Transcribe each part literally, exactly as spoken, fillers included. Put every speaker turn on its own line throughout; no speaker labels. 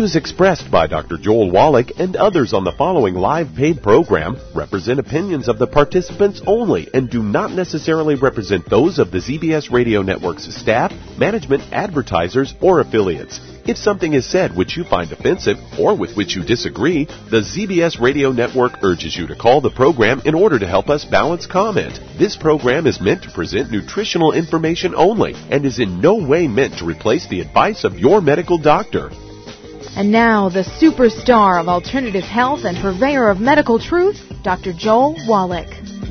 views expressed by Doctor Joel Wallach and others on the following live paid program represent opinions of the participants only and do not necessarily represent those of the Z B S Radio Network's staff, management, advertisers, or affiliates. If something is said which you find offensive or with which you disagree, the Z B S Radio Network urges you to call the program in order to help us balance comment. This program is meant to present nutritional information only and is in no way meant to replace the advice of your medical doctor.
And now, the superstar of alternative health and purveyor of medical truth, Doctor Joel Wallach.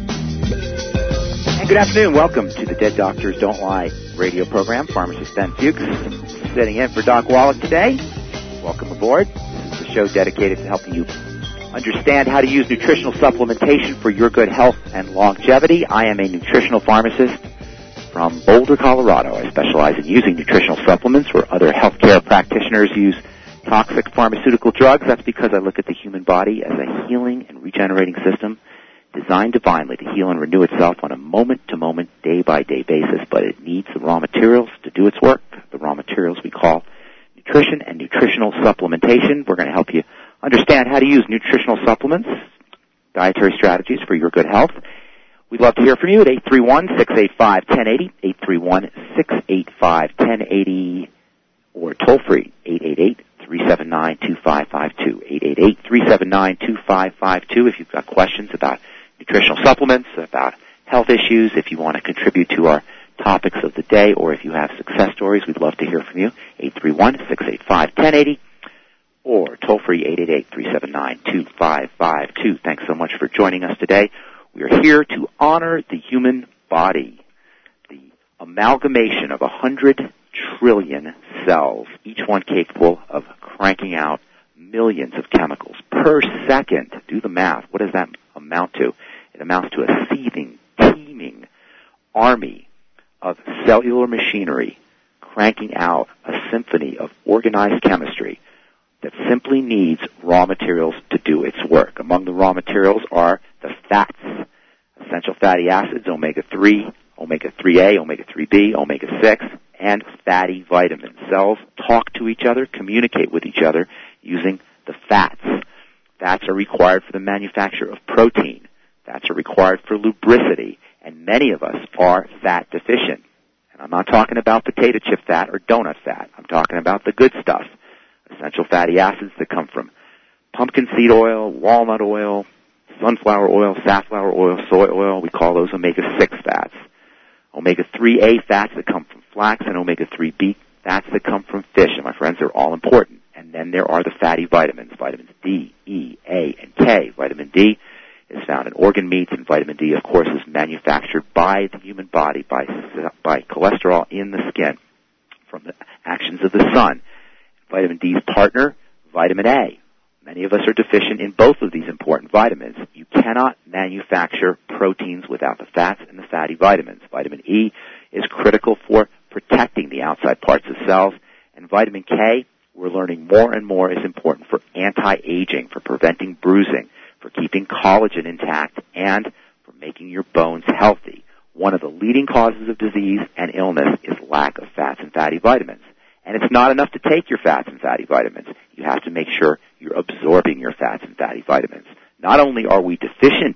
And good afternoon. Welcome to the Dead Doctors Don't Lie radio program. Pharmacist Ben Fuchs sitting in for Doc Wallach today. Welcome aboard. This is the show dedicated to helping you understand how to use nutritional supplementation for your good health and longevity. I am a nutritional pharmacist from Boulder, Colorado. I specialize in using nutritional supplements where other healthcare practitioners use toxic pharmaceutical drugs. That's because I look at the human body as a healing and regenerating system designed divinely to heal and renew itself on a moment-to-moment, day-by-day basis, but it needs the raw materials to do its work, the raw materials we call nutrition and nutritional supplementation. We're going to help you understand how to use nutritional supplements, dietary strategies for your good health. We'd love to hear from you at eight three one, six eight five, one zero eight zero, eight three one, six eight five, one zero eight zero, or toll-free, eight eight eight, three seven nine, two five five two, eight eight eight, three seven nine, two five five two. If you've got questions about nutritional supplements, about health issues, if you want to contribute to our topics of the day, or if you have success stories, we'd love to hear from you, eight three one, six eight five, one zero eight zero, or toll-free, eight eight eight, three seven nine, two five five two. Thanks so much for joining us today. We are here to honor the human body, the amalgamation of one hundred trillion cells, each one capable of cranking out millions of chemicals per second. Do the math. What does that amount to? It amounts to a seething, teeming army of cellular machinery cranking out a symphony of organized chemistry that simply needs raw materials to do its work. Among the raw materials are the fats, essential fatty acids, omega three, omega three A, omega three B, omega six, and fatty vitamins. Cells talk to each other, communicate with each other using the fats. Fats are required for the manufacture of protein. Fats are required for lubricity, and many of us are fat deficient. And I'm not talking about potato chip fat or donut fat. I'm talking about the good stuff, essential fatty acids that come from pumpkin seed oil, walnut oil, sunflower oil, safflower oil, soy oil. We call those omega six fats. omega three A fats that come from flax, and omega three B fats that come from fish. And my friends, they're all important. And then there are the fatty vitamins, vitamins D, E, A, and K. Vitamin D is found in organ meats, and vitamin D, of course, is manufactured by the human body, by, by cholesterol in the skin from the actions of the sun. Vitamin D's partner, vitamin A. Many of us are deficient in both of these important vitamins. You cannot manufacture proteins without the fats and the fatty vitamins. Vitamin E is critical for protecting the outside parts of cells, and vitamin K, we're learning more and more, is important for anti-aging, for preventing bruising, for keeping collagen intact, and for making your bones healthy. One of the leading causes of disease and illness is lack of fats and fatty vitamins. And it's not enough to take your fats and fatty vitamins. You have to make sure you're absorbing your fats and fatty vitamins. Not only are we deficient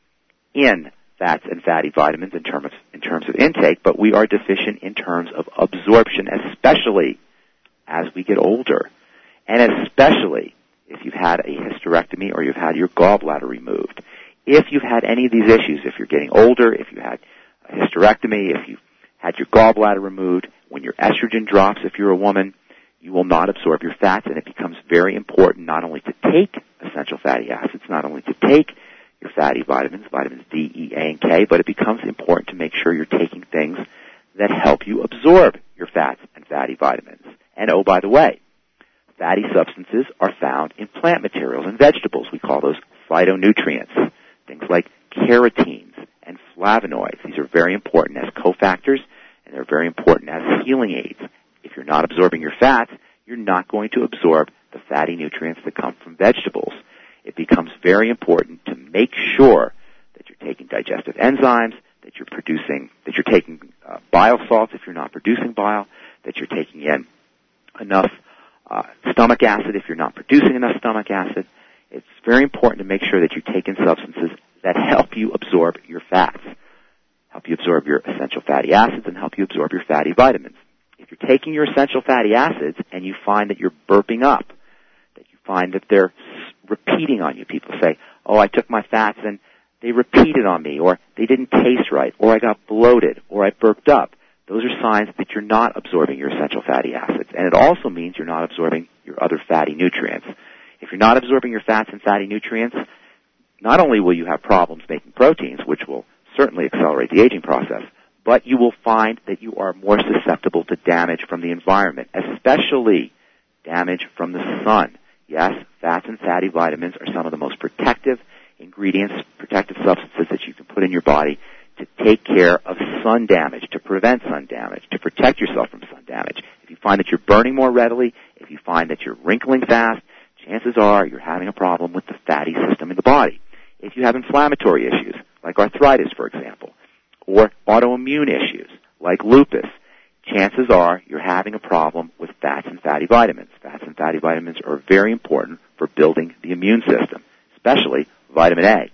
in fats and fatty vitamins in terms of, in terms of intake, but we are deficient in terms of absorption, especially as we get older, and especially if you've had a hysterectomy or you've had your gallbladder removed. If you've had any of these issues, if you're getting older, if you had a hysterectomy, if you've had your gallbladder removed, when your estrogen drops, if you're a woman, you will not absorb your fats, and it becomes very important not only to take essential fatty acids, not only to take your fatty vitamins, vitamins D, E, A, and K, but it becomes important to make sure you're taking things that help you absorb your fats and fatty vitamins. And oh, by the way, fatty substances are found in plant materials and vegetables. We call those phytonutrients, things like carotenes and flavonoids. These are very important as cofactors, and they're very important as healing aids. If you're not absorbing your fats, you're not going to absorb the fatty nutrients that come from vegetables. It becomes very important to make sure that you're taking digestive enzymes, that you're producing, that you're taking uh, bile salts if you're not producing bile, that you're taking in enough uh, stomach acid if you're not producing enough stomach acid. It's very important to make sure that you take in substances that help you absorb your fats, help you absorb your essential fatty acids, and help you absorb your fatty vitamins. If you're taking your essential fatty acids and you find that you're burping up, that you find that they're repeating on you, people say, oh, I took my fats and they repeated on me, or they didn't taste right, or I got bloated, or I burped up. Those are signs that you're not absorbing your essential fatty acids. And it also means you're not absorbing your other fatty nutrients. If you're not absorbing your fats and fatty nutrients, not only will you have problems making proteins, which will certainly accelerate the aging process, but you will find that you are more susceptible to damage from the environment, especially damage from the sun. Yes, fats and fatty vitamins are some of the most protective ingredients, protective substances that you can put in your body to take care of sun damage, to prevent sun damage, to protect yourself from sun damage. If you find that you're burning more readily, if you find that you're wrinkling fast, chances are you're having a problem with the fatty system in the body. If you have inflammatory issues, like arthritis, for example, or autoimmune issues, like lupus, chances are you're having a problem with fats and fatty vitamins. Fats and fatty vitamins are very important for building the immune system, especially vitamin A.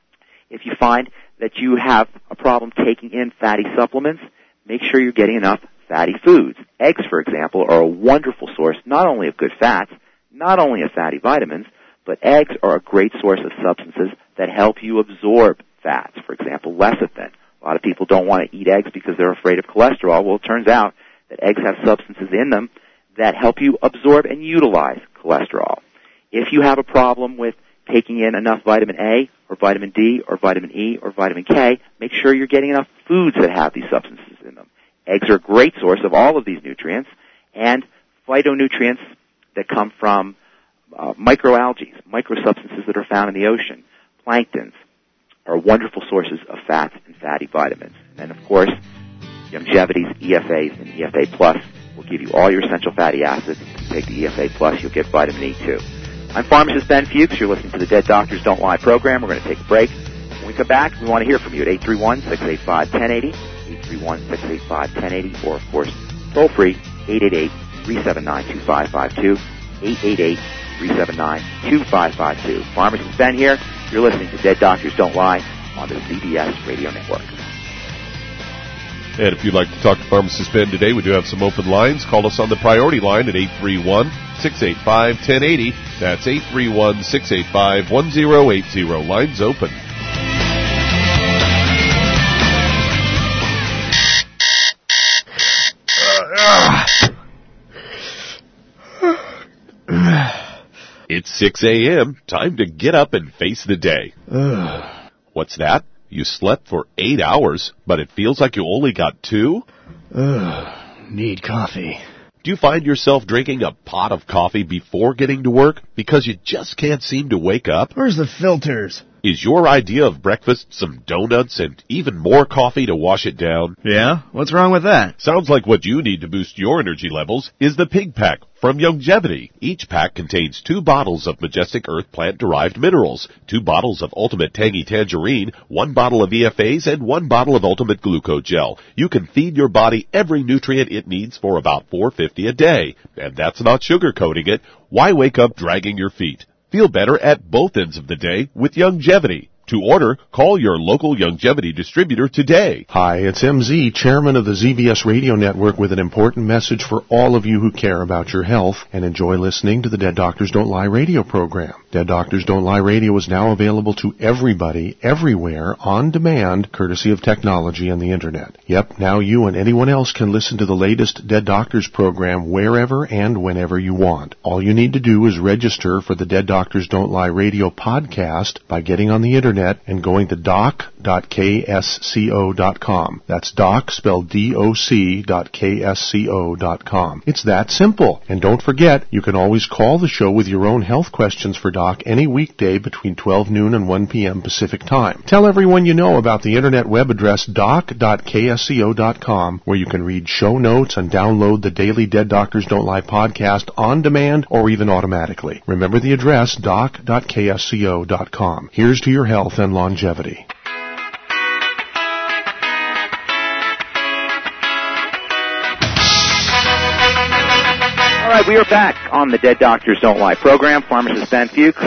If you find that you have a problem taking in fatty supplements, make sure you're getting enough fatty foods. Eggs, for example, are a wonderful source not only of good fats, not only of fatty vitamins, but eggs are a great source of substances that help you absorb fats. For example, lecithin. A lot of people don't want to eat eggs because they're afraid of cholesterol. Well, it turns out that eggs have substances in them that help you absorb and utilize cholesterol. If you have a problem with taking in enough vitamin A or vitamin D or vitamin E or vitamin K, make sure you're getting enough foods that have these substances in them. Eggs are a great source of all of these nutrients, and phytonutrients that come from uh, microalgae, microsubstances that are found in the ocean, planktons, are wonderful sources of fats and fatty vitamins. And, of course, Youngevity's E F As and E F A Plus will give you all your essential fatty acids. If you take the E F A Plus, you'll get vitamin E, too. I'm pharmacist Ben Fuchs. You're listening to the Dead Doctors Don't Lie program. We're going to take a break. When we come back, we want to hear from you at eight three one, six eight five, one zero eight zero, eight three one, six eight five, one zero eight zero, or, of course, toll free, eight eight eight, three seven nine, two five five two, eight eight eight, three seven nine, two five five two. Pharmacist Ben here. You're listening to Dead Doctors Don't Lie on the Z B S Radio Network.
And if you'd like to talk to Pharmacist Ben today, we do have some open lines. Call us on the priority line at eight three one, six eight five, one zero eight zero. That's eight three one, six eight five, one zero eight zero. Lines open. It's six a.m. Time to get up and face the day. What's that? You slept for eight hours, but it feels like you only got two?
Ugh, need coffee.
Do you find yourself drinking a pot of coffee before getting to work because you just can't seem to wake up?
Where's the filters?
Is your idea of breakfast some donuts and even more coffee to wash it down?
Yeah? What's wrong with that?
Sounds like what you need to boost your energy levels is the Pig Pack from Youngevity. Each pack contains two bottles of Majestic Earth plant-derived minerals, two bottles of Ultimate Tangy Tangerine, one bottle of E F As, and one bottle of Ultimate Glucogel. You can feed your body every nutrient it needs for about four dollars and fifty cents a day. And that's not sugarcoating it. Why wake up dragging your feet? Feel better at both ends of the day with Youngevity. To order, call your local Youngevity distributor today.
Hi, it's M Z, chairman of the Z B S Radio Network, with an important message for all of you who care about your health and enjoy listening to the Dead Doctors Don't Lie radio program. Dead Doctors Don't Lie radio is now available to everybody, everywhere, on demand, courtesy of technology and the Internet. Yep, now you and anyone else can listen to the latest Dead Doctors program wherever and whenever you want. All you need to do is register for the Dead Doctors Don't Lie radio podcast by getting on the Internet and going to doc dot k s co dot com. That's doc, spelled D O C, dot K S C O dot com. It's that simple. And don't forget, you can always call the show with your own health questions for Doc any weekday between twelve noon and one p.m. Pacific Time. Tell everyone you know about the Internet web address doc dot K S C O dot com, where you can read show notes and download the daily Dead Doctors Don't Lie podcast on demand or even automatically. Remember the address, doc dot K S C O dot com. Here's to your health and longevity.
All
right, we are back on the Dead Doctors Don't Lie program. Pharmacist Ben Fuchs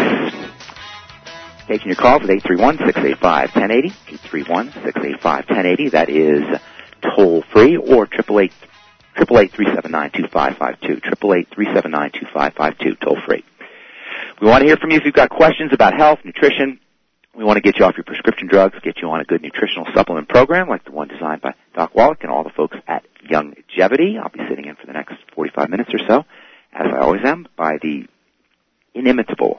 taking your calls at eight three one, six eight five, one zero eight zero, eight three one, six eight five, one zero eight zero. That is toll-free, or eight eight eight, three seven nine, two five five two, eight eight eight, three seven nine, two five five two, toll-free. We want to hear from you if you've got questions about health, nutrition. We want to get you off your prescription drugs, get you on a good nutritional supplement program like the one designed by Doc Wallach and all the folks at Youngevity. I'll be sitting in for the next forty-five minutes or so, as I always am, by the inimitable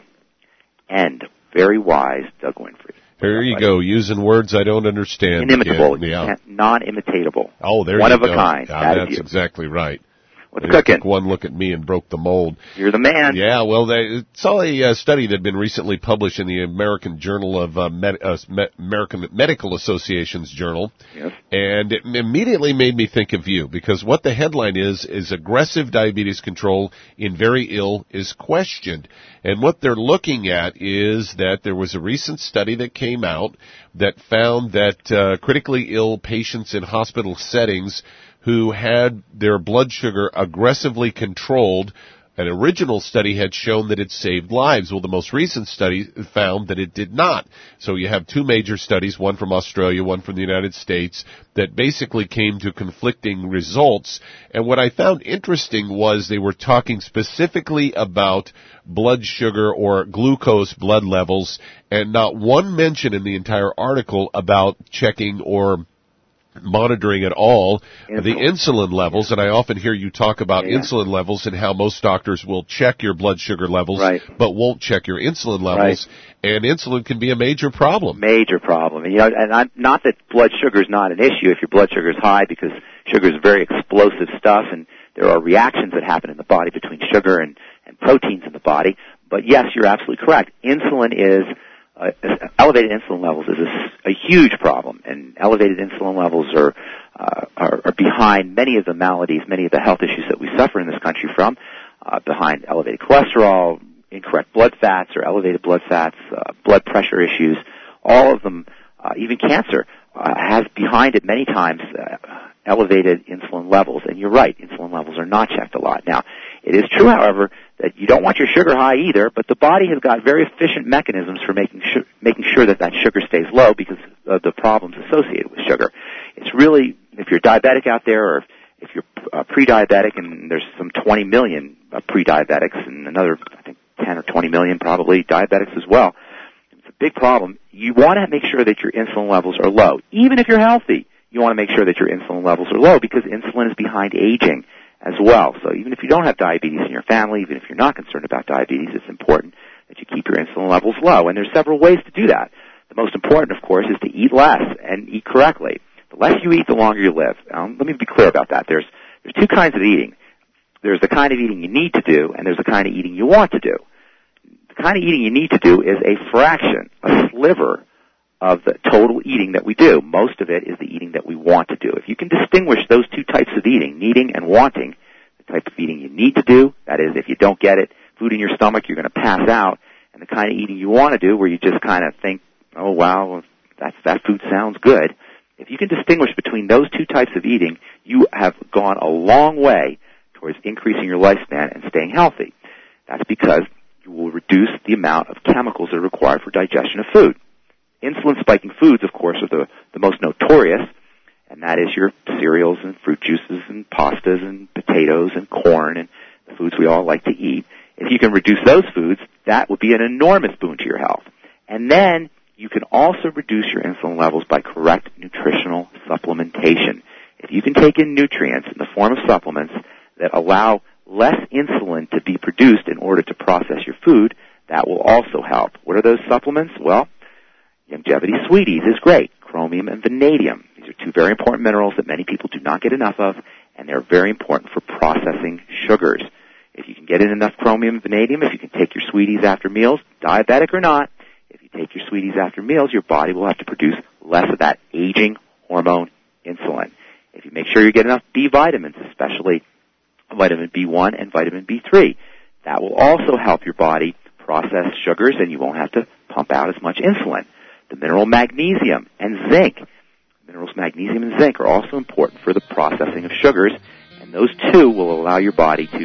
and very wise Doug Winfrey.
There you go, using words I don't understand.
Inimitable,
yeah.
non-imitatable.
Oh, there
One
you
of
go.
a kind.
Ah,
that
that's
is you.
exactly right.
What's
They
cooking?
took one look at me and broke the mold.
You're the man.
Yeah, well, they saw a uh, study that had been recently published in the American Journal of uh, Med- uh, Me- American Medical Association's Journal,
Yes.
and it immediately made me think of you, because what the headline is, is aggressive diabetes control in very ill is questioned. And what they're looking at is that there was a recent study that came out that found that uh, critically ill patients in hospital settings who had their blood sugar aggressively controlled, an original study had shown that it saved lives. Well, the most recent study found that it did not. So you have two major studies, one from Australia, one from the United States, that basically came to conflicting results. And what I found interesting was they were talking specifically about blood sugar or glucose blood levels, and not one mention in the entire article about checking or monitoring at all insulin. The insulin levels, and I often hear you talk about yeah. insulin levels and how most doctors will check your blood sugar levels,
right.
but won't check your insulin levels, right. and insulin can be a major problem.
Major problem. And, you know, and I'm, not that blood sugar is not an issue if your blood sugar is high, because sugar is very explosive stuff, and there are reactions that happen in the body between sugar and, and proteins in the body. But yes, you're absolutely correct. Insulin is Uh, elevated insulin levels is a, a huge problem, and elevated insulin levels are, uh, are are behind many of the maladies, many of the health issues that we suffer in this country from, uh, behind elevated cholesterol, incorrect blood fats or elevated blood fats, uh, blood pressure issues, all of them, uh, even cancer, uh, has behind it many times uh, elevated insulin levels. And you're right, insulin levels are not checked a lot. Now, it is true, however, that you don't want your sugar high either, but the body has got very efficient mechanisms for making su- making sure that that sugar stays low because of the problems associated with sugar. It's really, if you're diabetic out there, or if you're uh, pre-diabetic, and there's some twenty million uh, pre-diabetics and another, I think, ten or twenty million probably diabetics as well. It's a big problem. You want to make sure that your insulin levels are low. Even if you're healthy, you want to make sure that your insulin levels are low, because insulin is behind aging as well. So even if you don't have diabetes in your family, even if you're not concerned about diabetes, it's important that you keep your insulin levels low. And there's several ways to do that. The most important, of course, is to eat less and eat correctly. The less you eat, the longer you live. Um, let me be clear about that. There's there's two kinds of eating. There's the kind of eating you need to do, and there's the kind of eating you want to do. The kind of eating you need to do is a fraction, a sliver of the total eating that we do. Most of it is the eating that we want to do. If you can distinguish those two types of eating, needing and wanting, the type of eating you need to do, that is, if you don't get it, food in your stomach, you're going to pass out, and the kind of eating you want to do, where you just kind of think, oh, wow, that's, that food sounds good. If you can distinguish between those two types of eating, you have gone a long way towards increasing your lifespan and staying healthy. That's because you will reduce the amount of chemicals that are required for digestion of food. Insulin-spiking foods, of course, are the, the most notorious, and that is your cereals and fruit juices and pastas and potatoes and corn and the foods we all like to eat. If you can reduce those foods, that would be an enormous boon to your health. And then you can also reduce your insulin levels by correct nutritional supplementation. If you can take in nutrients in the form of supplements that allow less insulin to be produced in order to process your food, that will also help. What are those supplements? Well, Youngevity Sweeties is great. Chromium and vanadium. These are two very important minerals that many people do not get enough of, and they're very important for processing sugars. If you can get in enough chromium and vanadium, if you can take your Sweeties after meals, diabetic or not, if you take your Sweeties after meals, your body will have to produce less of that aging hormone insulin. If you make sure you get enough B vitamins, especially vitamin B one and vitamin B three, that will also help your body process sugars, and you won't have to pump out as much insulin. The mineral magnesium and zinc. Minerals magnesium and zinc are also important for the processing of sugars, and those two will allow your body to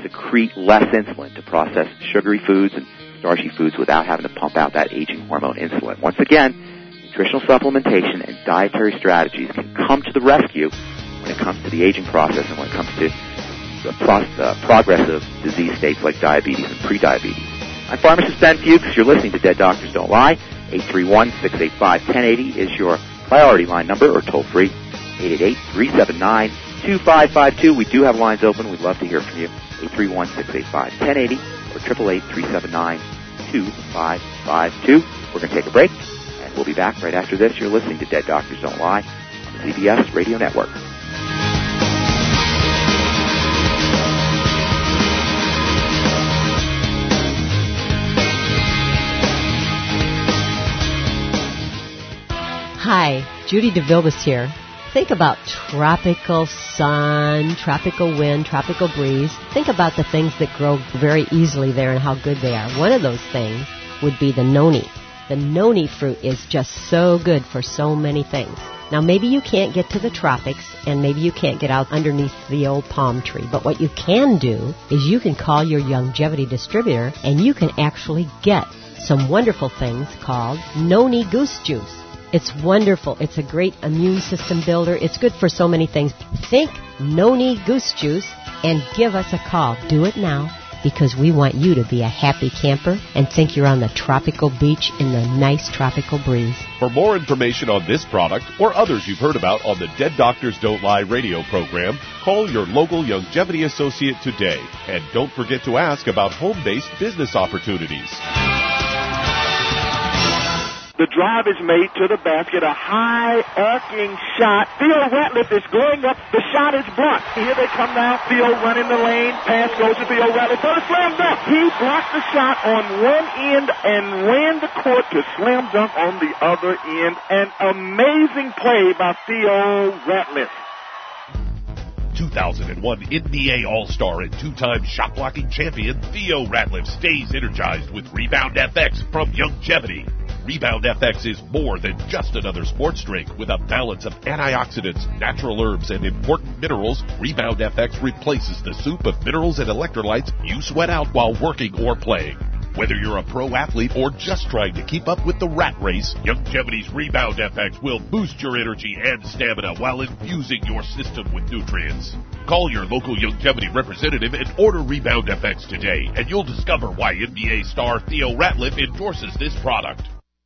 secrete less insulin to process sugary foods and starchy foods without having to pump out that aging hormone insulin. Once again, nutritional supplementation and dietary strategies can come to the rescue when it comes to the aging process and when it comes to the pro- uh, progressive disease states like diabetes and prediabetes. I'm pharmacist Ben Fuchs. You're listening to Dead Doctors Don't Lie. eight three one, six eight five, one zero eight zero is your priority line number, or toll free, eight eight eight, three seven nine, two five five two. We do have lines open. We'd love to hear from you. eight three one, six eight five, one zero eight zero or eight eight eight, three seven nine, two five five two. We're going to take a break, and we'll be back right after this. You're listening to Dead Doctors Don't Lie on the Z B S Radio Network.
Hi, Judy DeVilbiss here. Think about tropical sun, tropical wind, tropical breeze. Think about the things that grow very easily there and how good they are. One of those things would be the noni. The noni fruit is just so good for so many things. Now, maybe you can't get to the tropics, and maybe you can't get out underneath the old palm tree, but what you can do is you can call your Youngevity distributor, and you can actually get some wonderful things called noni goose juice. It's wonderful. It's a great immune system builder. It's good for so many things. Think noni goose juice and give us a call. Do it now, because we want you to be a happy camper and think you're on the tropical beach in the nice tropical breeze.
For more information on this product or others you've heard about on the Dead Doctors Don't Lie radio program, call your local Youngevity associate today. And don't forget to ask about home-based business opportunities.
The drive is made to the basket, a high arcing shot. Theo Ratliff is going up. The shot is blocked. Here they come now. Theo running the lane. Pass goes to Theo Ratliff for the slam dunk. He blocked the shot on one end and ran the court to slam dunk on the other end. An amazing play by Theo Ratliff.
two thousand one N B A All-Star and two-time shot-blocking champion Theo Ratliff stays energized with Rebound F X from Youngevity. Rebound F X is more than just another sports drink. With a balance of antioxidants, natural herbs, and important minerals, Rebound F X replaces the soup of minerals and electrolytes you sweat out while working or playing. Whether you're a pro athlete or just trying to keep up with the rat race, Youngevity's Rebound F X will boost your energy and stamina while infusing your system with nutrients. Call your local Youngevity representative and order Rebound F X today, and you'll discover why N B A star Theo Ratliff endorses this product.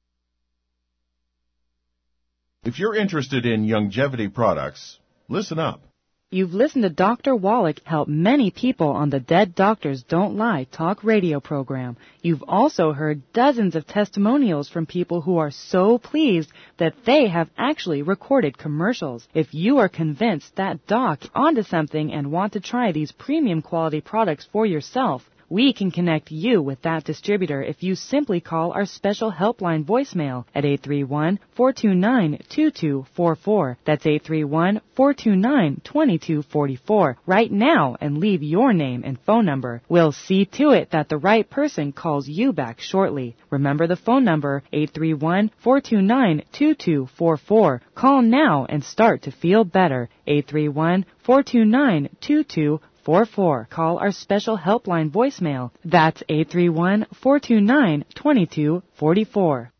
If you're interested in Youngevity products, listen up.
You've listened to Doctor Wallach help many people on the Dead Doctors Don't Lie talk radio program. You've also heard dozens of testimonials from people who are so pleased that they have actually recorded commercials. If you are convinced that Doc is onto something and want to try these premium quality products for yourself, we can connect you with that distributor if you simply call our special helpline voicemail at eight three one, four two nine, two two four four. That's eight three one, four two nine, two two four four right now and leave your name and phone number. We'll see to it that the right person calls you back shortly. Remember the phone number, eight three one, four two nine, two two four four. Call now and start to feel better. eight three one, four two nine, two two four four. Call our special helpline voicemail. That's eight three one, four two nine, two two four four.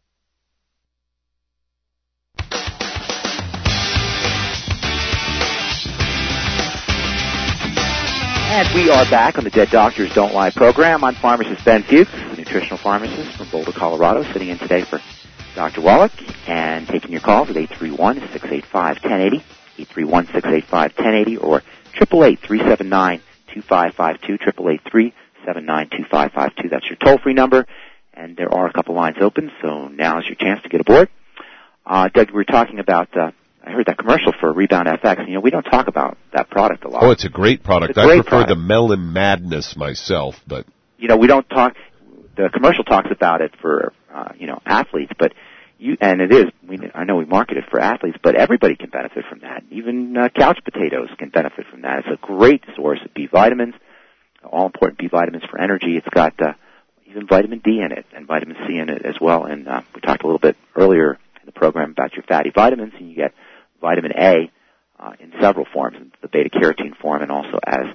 And we are back on the Dead Doctors Don't Lie program. I'm pharmacist Ben Fuchs, nutritional pharmacist from Boulder, Colorado, sitting in today for Doctor Wallach and taking your calls at eight three one, six eight five, one zero eight zero, eight three one, six eight five, one zero eight zero, or eight eight eight, three seven nine, two five five two, eight eight eight, three seven nine, two five five two. That's your toll-free number, and there are a couple lines open, so now is your chance to get aboard. Uh, Doug, we were talking about, uh, I heard that commercial for Rebound F X, and, you know, we don't talk about that product a lot.
Oh, it's a great product.
It's a great
I prefer
product.
the Melon Madness myself, but...
You know, we don't talk, the commercial talks about it for, uh, you know, athletes, but you, and it is, we, I know we market it for athletes, but everybody can benefit from that. Even uh, couch potatoes can benefit from that. It's a great source of B vitamins, all important B vitamins for energy. It's got uh, even vitamin D in it and vitamin C in it as well. And uh, we talked a little bit earlier in the program about your fatty vitamins, and you get vitamin A uh, in several forms, the beta-carotene form and also as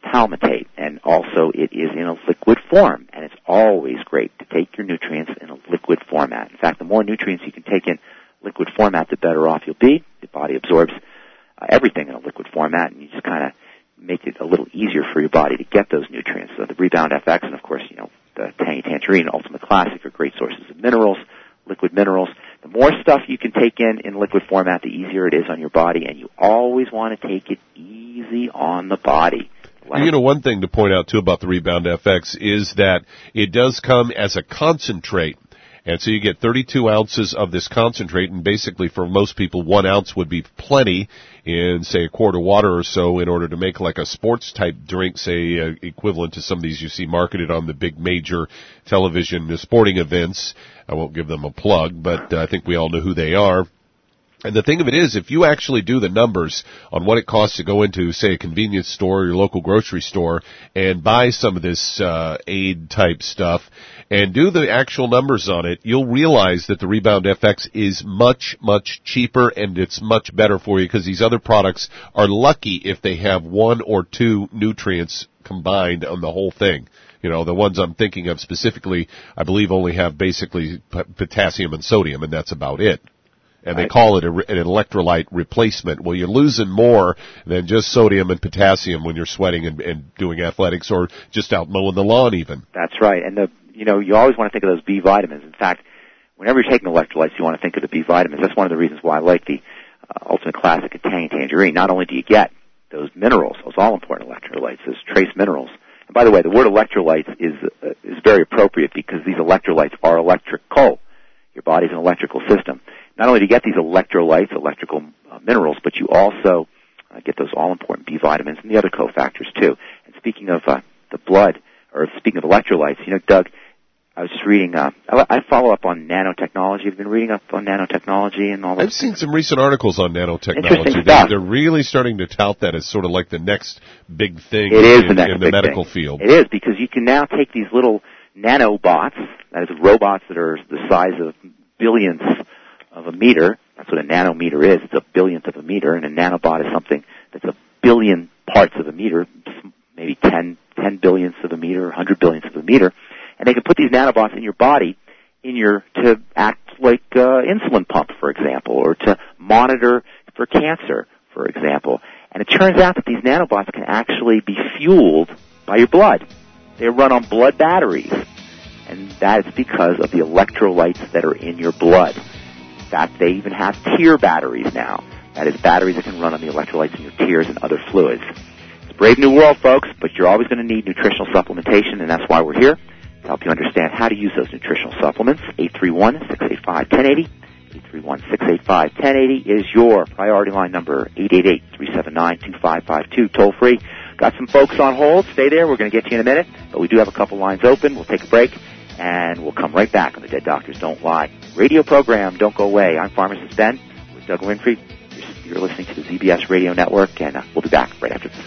palmitate, and also it is in a liquid form, and it's always great to take your nutrients in a liquid format. In fact, the more nutrients you can take in liquid format, the better off you'll be. The body absorbs uh, everything in a liquid format, and you just kind of make it a little easier for your body to get those nutrients. So the Rebound F X and, of course, you know, the Tangy Tangerine, Ultimate Classic are great sources of minerals, liquid minerals. The more stuff you can take in in liquid format, the easier it is on your body, and you always want to take it easy on the body.
Like, you know, one thing to point out, too, about the Rebound F X is that it does come as a concentrate. And so you get thirty-two ounces of this concentrate, and basically for most people, one ounce would be plenty in, say, a quart of water or so in order to make like a sports-type drink, say, uh, equivalent to some of these you see marketed on the big major television sporting events. I won't give them a plug, but uh, I think we all know who they are. And the thing of it is, if you actually do the numbers on what it costs to go into, say, a convenience store or your local grocery store and buy some of this uh, aid-type stuff and do the actual numbers on it, you'll realize that the Rebound F X is much, much cheaper, and it's much better for you because these other products are lucky if they have one or two nutrients combined on the whole thing. You know, the ones I'm thinking of specifically, I believe only have basically p- potassium and sodium, and that's about it. And they call it a, an electrolyte replacement. Well, you're losing more than just sodium and potassium when you're sweating and, and doing athletics or just out mowing the lawn even.
That's right. And, the, you know, you always want to think of those B vitamins. In fact, whenever you're taking electrolytes, you want to think of the B vitamins. That's one of the reasons why I like the uh, Ultimate Classic and Tangy Tangerine. Not only do you get those minerals, those all-important electrolytes, those trace minerals. And by the way, the word electrolytes is uh, is very appropriate because these electrolytes are electrical. Your body's an electrical system. Not only do you get these electrolytes, electrical uh, minerals, but you also uh, get those all-important B vitamins and the other cofactors, too. And speaking of uh, the blood, or speaking of electrolytes, you know, Doug, I was just reading, uh, I, I follow up on nanotechnology. You've been reading up on nanotechnology and all that.
I've seen some recent articles on nanotechnology.
Interesting
they're,
stuff.
they're really starting to tout that as sort of like the next big thing
it is
in,
the, next
in the
big
medical
thing.
field.
It is, because you can now take these little nanobots, that is robots that are the size of billions of a meter. That's what a nanometer is. It's a billionth of a meter, and a nanobot is something that's a billion parts of a meter, maybe ten, ten billionths of a meter, one hundred billionths of a meter. And they can put these nanobots in your body in your to act like uh, insulin pump, for example, or to monitor for cancer, for example. And it turns out that these nanobots can actually be fueled by your blood. They run on blood batteries, and that is because of the electrolytes that are in your blood. In fact, they even have tear batteries now. That is, batteries that can run on the electrolytes in your tears and other fluids. It's a brave new world, folks, but you're always going to need nutritional supplementation, and that's why we're here, to help you understand how to use those nutritional supplements. eight three one, six eight five, one zero eight zero. eight three one, six eight five, one zero eight zero is your priority line number. eight eight eight, three seven nine, two five five two, toll free. Got some folks on hold. Stay there. We're going to get to you in a minute, but we do have a couple lines open. We'll take a break, and we'll come right back on the Dead Doctors Don't Lie radio program. Don't go away. I'm Pharmacist Ben with Doug Winfrey. You're, you're listening to the Z B S Radio Network, and uh, we'll be back right after this.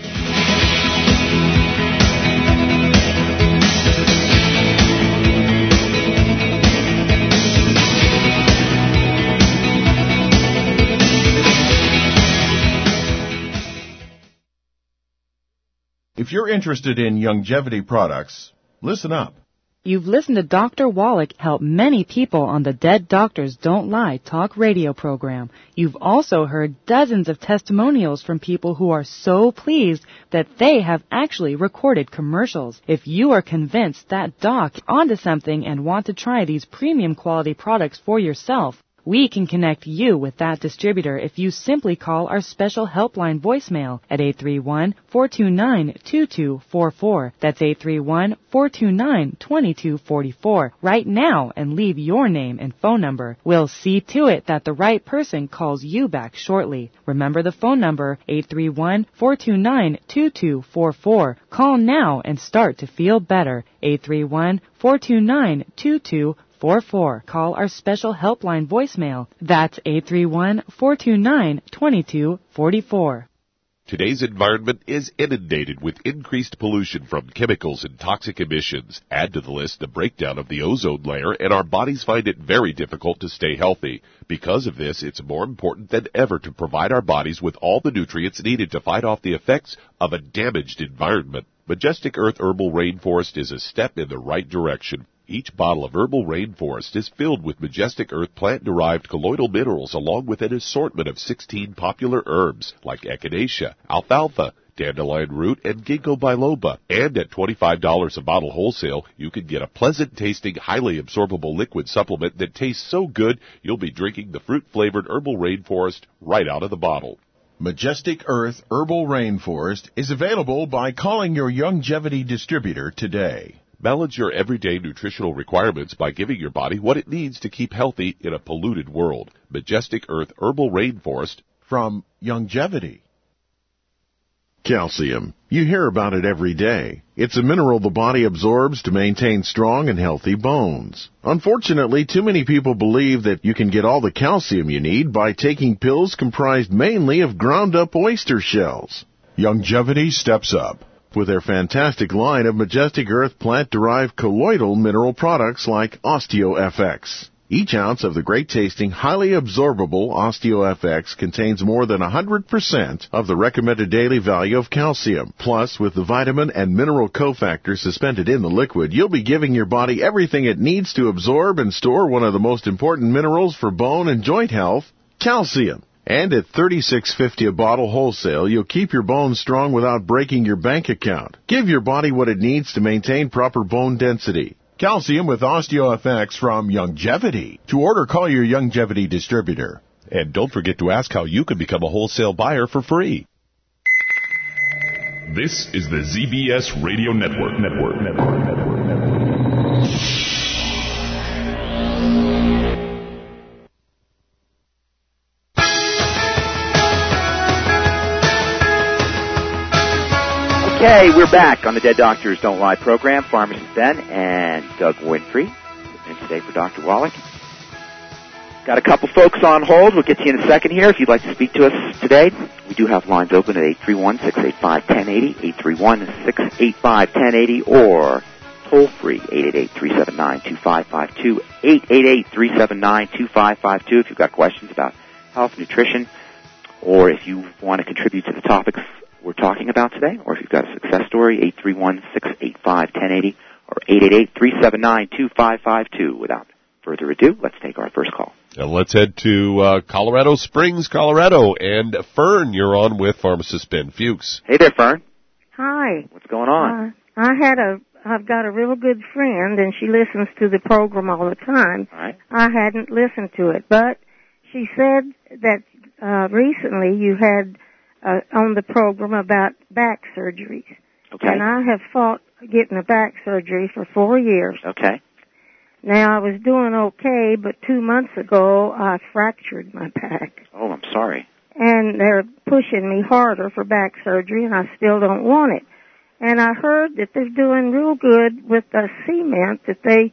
If you're interested in longevity products, listen up.
You've listened to Doctor Wallach help many people on the Dead Doctors Don't Lie talk radio program. You've also heard dozens of testimonials from people who are so pleased that they have actually recorded commercials. If you are convinced that doc onto something and want to try these premium quality products for yourself, we can connect you with that distributor if you simply call our special helpline voicemail at eight three one, four two nine, two two four four. That's eight three one, four two nine, two two four four. Right now and leave your name and phone number. We'll see to it that the right person calls you back shortly. Remember the phone number, eight three one, four two nine, two two four four. Call now and start to feel better. eight three one, four two nine, two two four four. Call our special helpline voicemail. That's eight three one, four two nine, two two four four.
Today's environment is inundated with increased pollution from chemicals and toxic emissions. Add to the list the breakdown of the ozone layer, and our bodies find it very difficult to stay healthy. Because of this, it's more important than ever to provide our bodies with all the nutrients needed to fight off the effects of a damaged environment. Majestic Earth Herbal Rainforest is a step in the right direction. Each bottle of Herbal Rainforest is filled with Majestic Earth plant-derived colloidal minerals along with an assortment of sixteen popular herbs like echinacea, alfalfa, dandelion root, and ginkgo biloba. And at twenty-five dollars a bottle wholesale, you can get a pleasant-tasting, highly absorbable liquid supplement that tastes so good you'll be drinking the fruit-flavored Herbal Rainforest right out of the bottle.
Majestic Earth Herbal Rainforest is available by calling your Youngevity distributor today.
Balance your everyday nutritional requirements by giving your body what it needs to keep healthy in a polluted world. Majestic Earth Herbal Rainforest
from Youngevity.
Calcium. You hear about it every day. It's a mineral the body absorbs to maintain strong and healthy bones. Unfortunately, too many people believe that you can get all the calcium you need by taking pills comprised mainly of ground-up oyster shells.
Youngevity steps up
with their fantastic line of Majestic Earth plant-derived colloidal mineral products like OsteoFX. Each ounce of the great-tasting, highly absorbable OsteoFX contains more than one hundred percent of the recommended daily value of calcium. Plus, with the vitamin and mineral cofactors suspended in the liquid, you'll be giving your body everything it needs to absorb and store one of the most important minerals for bone and joint health, calcium. And at thirty-six fifty a bottle wholesale, you'll keep your bones strong without breaking your bank account. Give your body what it needs to maintain proper bone density.
Calcium with OsteoFX from Youngevity. To order, call your Youngevity distributor.
And don't forget to ask how you can become a wholesale buyer for free.
This is the Z B S Radio Network. Network. Network. Network. Network.
Okay, we're back on the Dead Doctors Don't Lie program. Pharmacist Ben and Doug Winfrey. And today for Doctor Wallach. Got a couple folks on hold. We'll get to you in a second here. If you'd like to speak to us today, we do have lines open at eight three one, six eight five, one zero eight zero, eight three one, six eight five, one zero eight zero, or toll free, eight eight eight, three seven nine, two five five two, eight eight eight, three seven nine, two five five two if you've got questions about health, nutrition, or if you want to contribute to the topics we're talking about today, or if you've got a success story, eight three one, six eight five, one zero eight zero, or eight eight eight, three seven nine, two five five two. Without further ado, let's take our first call.
And let's head to uh, Colorado Springs, Colorado. And Fern, you're on with pharmacist Ben Fuchs.
Hey there, Fern.
Hi.
What's going on?
Uh, I had a, I've got a real good friend, and she listens to the program all the time.
All right.
I hadn't listened to it, but she said that uh, recently you had uh, on the program about back surgeries.
Okay.
And I have fought getting a back surgery for four years.
Okay.
Now, I was doing okay, but two months ago, I fractured my back.
Oh, I'm sorry.
And they're pushing me harder for back surgery, and I still don't want it. And I heard that they're doing real good with the cement that they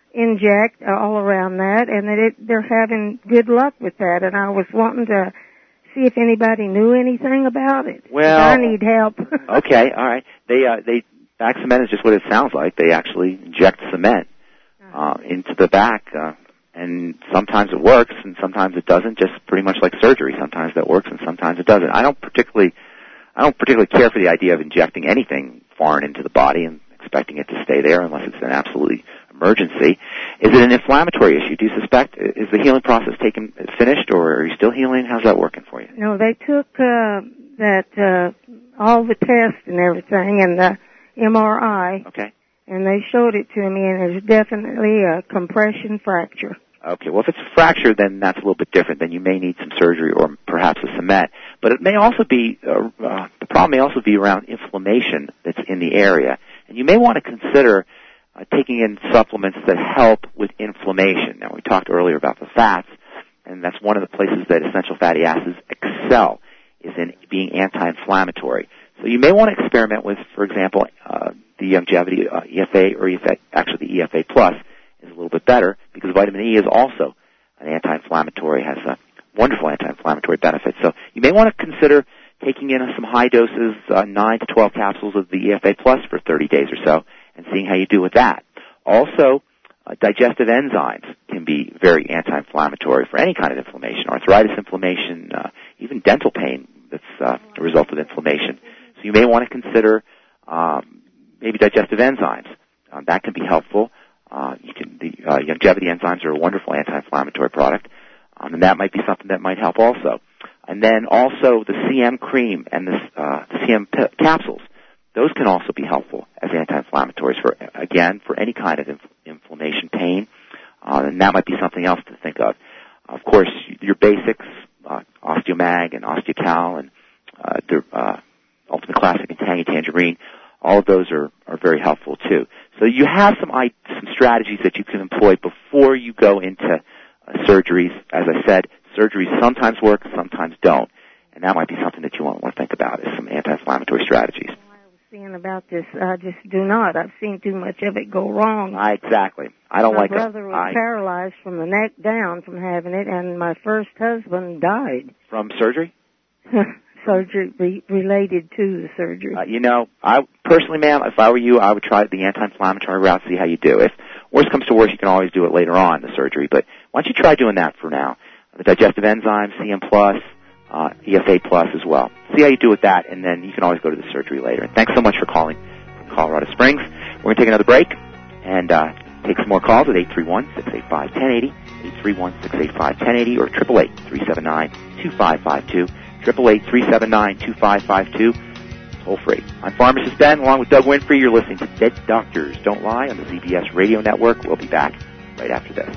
inject all around that, and that it, they're having good luck with that. And I was wanting to see if anybody knew anything about it.
Well,
I need help.
Okay, all right. They, uh, they, back cement is just what it sounds like. They actually inject cement uh, into the back, uh, and sometimes it works, and sometimes it doesn't. Just pretty much like surgery. Sometimes that works, and sometimes it doesn't. I don't particularly, I don't particularly care for the idea of injecting anything foreign into the body and expecting it to stay there unless it's an absolutely emergency. Is it an inflammatory issue? Do you suspect? Is the healing process taken finished, or are you still healing? How's that working for you?
No, they took uh, that uh, all the tests and everything, and the M R I.
Okay.
And they showed it to me, and there's definitely a compression fracture.
Okay, well, if it's a fracture, then that's a little bit different. Then you may need some surgery or perhaps a cement. But it may also be, uh, uh, the problem may also be around inflammation that's in the area. And you may want to consider uh, taking in supplements that help with inflammation. Now, we talked earlier about the fats, and that's one of the places that essential fatty acids excel, is in being anti-inflammatory. So you may want to experiment with, for example, uh, the Youngevity uh, E F A, or E F A, actually the E F A Plus is a little bit better because vitamin E is also an anti-inflammatory, has a wonderful anti-inflammatory benefit. So you may want to consider taking taking in some high doses, uh, nine to twelve capsules of the E F A Plus for thirty days or so, and seeing how you do with that. Also, uh, digestive enzymes can be very anti-inflammatory for any kind of inflammation, arthritis inflammation, uh, even dental pain that's uh, a result of inflammation. So you may want to consider um, maybe digestive enzymes. Um, that can be helpful. Uh, you can, the uh, Youngevity enzymes are a wonderful anti-inflammatory product, um, and that might be something that might help also. And then also the C M cream and the, uh, the C M p- capsules. Those can also be helpful as anti-inflammatories for, again, for any kind of inf- inflammation, pain, uh, and that might be something else to think of. Of course, your basics, uh, Osteomag and Osteocal and uh, the uh, Ultimate Classic and Tangy Tangerine, all of those are, are very helpful too. So you have some some strategies that you can employ before you go into uh, surgeries. As I said, surgeries sometimes work, sometimes don't, and that might be something that you want to think about is some anti-inflammatory strategies.
Seeing about this, I just do not. I've seen too much of it go wrong.
I, exactly. I don't
my
like it.
My brother was
I,
paralyzed from the neck down from having it, and my first husband died.
From surgery?
Surgery re- related to the surgery.
Uh, you know, I personally, ma'am, if I were you, I would try the anti-inflammatory route, see how you do. If worst comes to worst, you can always do it later on, the surgery. But why don't you try doing that for now? The digestive enzymes, C M plus, uh, E F A plus as well. See how you do with that, and then you can always go to the surgery later. And thanks so much for calling from Colorado Springs. We're going to take another break and uh, take some more calls at eight three one, six eight five, one zero eight zero, eight three one, six eight five, one zero eight zero, or eight eight eight, three seven nine, two five five two. eight eight eight, three seven nine, two five five two, toll free. I'm Pharmacist Ben, along with Doug Winfrey. You're listening to Dead Doctors Don't Lie on the Z B S Radio Network. We'll be back right after this.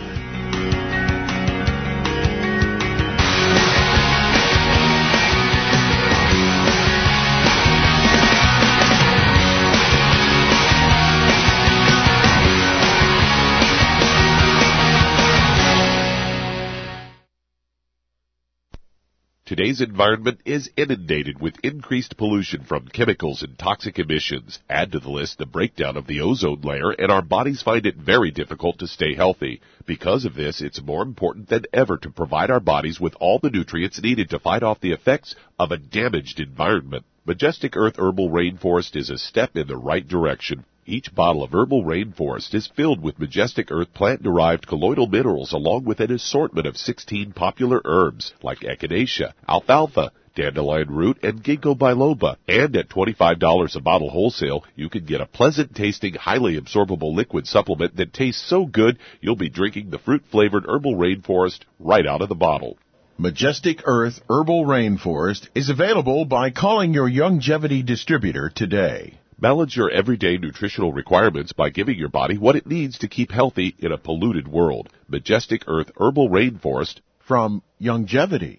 Today's environment is inundated with increased pollution from chemicals and toxic emissions. Add to the list the breakdown of the ozone layer, and our bodies find it very difficult to stay healthy. Because of this, it's more important than ever to provide our bodies with all the nutrients needed to fight off the effects of a damaged environment. Majestic Earth Herbal Rainforest is a step in the right direction. Each bottle of Herbal Rainforest is filled with Majestic Earth plant-derived colloidal minerals along with an assortment of sixteen popular herbs like echinacea, alfalfa, dandelion root, and ginkgo biloba. And at twenty-five dollars a bottle wholesale, you can get a pleasant-tasting, highly absorbable liquid supplement that tastes so good you'll be drinking the fruit-flavored Herbal Rainforest right out of the bottle.
Majestic Earth Herbal Rainforest is available by calling your Youngevity distributor today.
Balance your everyday nutritional requirements by giving your body what it needs to keep healthy in a polluted world. Majestic Earth Herbal Rainforest
from Youngevity.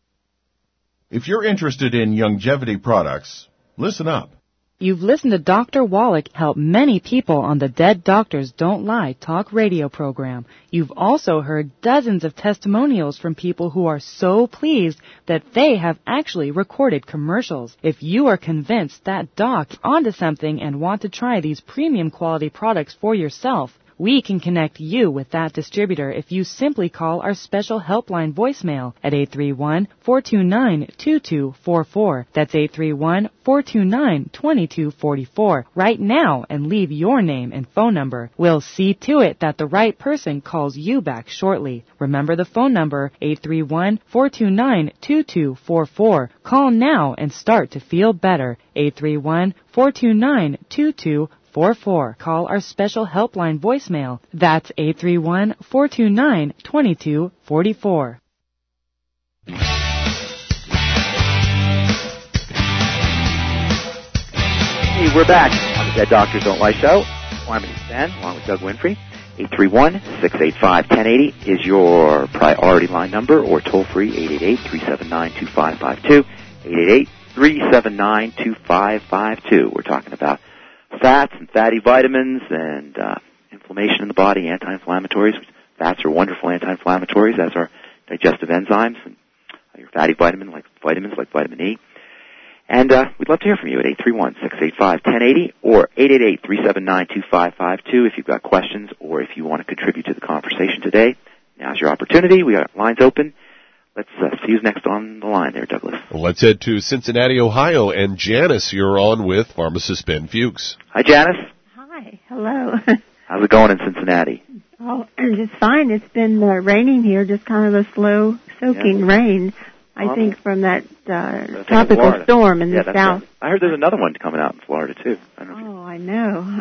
If you're interested in Youngevity products, listen up.
You've listened to Doctor Wallach help many people on the Dead Doctors Don't Lie talk radio program. You've also heard dozens of testimonials from people who are so pleased that they have actually recorded commercials. If you are convinced that doc is onto something and want to try these premium quality products for yourself, we can connect you with that distributor if you simply call our special helpline voicemail at eight three one, four two nine, two two four four. That's eight three one, four two nine, two two four four right now and leave your name and phone number. We'll see to it that the right person calls you back shortly. Remember the phone number, eight three one, four two nine, two two four four. Call now and start to feel better. eight three one, four two nine, two two four four. Call our special helpline voicemail. That's eight three one, four two nine, two two four four.
Hey, we're back on the Dead Doctors Don't Lie show. Pharmacist Ben, along with Doug Winfrey. eight three one, six eight five, one zero eight zero is your priority line number, or toll free eight eight eight, three seven nine, two five five two. eight eight eight, three seven nine, two five five two. We're talking about fats and fatty vitamins and uh, inflammation in the body, anti-inflammatories. Fats are wonderful anti-inflammatories, as are digestive enzymes, and uh, your fatty vitamin, like vitamins like vitamin E. And uh, we'd love to hear from you at eight three one, six eight five, one zero eight zero or eight eight eight, three seven nine, two five five two if you've got questions or if you want to contribute to the conversation today. Now's your opportunity. We got lines open. let's uh, see who's next on the line there, Douglas.
Let's head to Cincinnati, Ohio, and Janice, you're on with pharmacist Ben Fuchs.
Hi, Janice.
Hi, hello.
How's it going in Cincinnati?
Oh, it's fine. It's been uh, raining here, just kind of a slow soaking yeah. rain. I well, think from that uh, tropical storm in
yeah,
the south.
Right. I heard there's another one coming out in Florida, too. I don't know
oh, I know.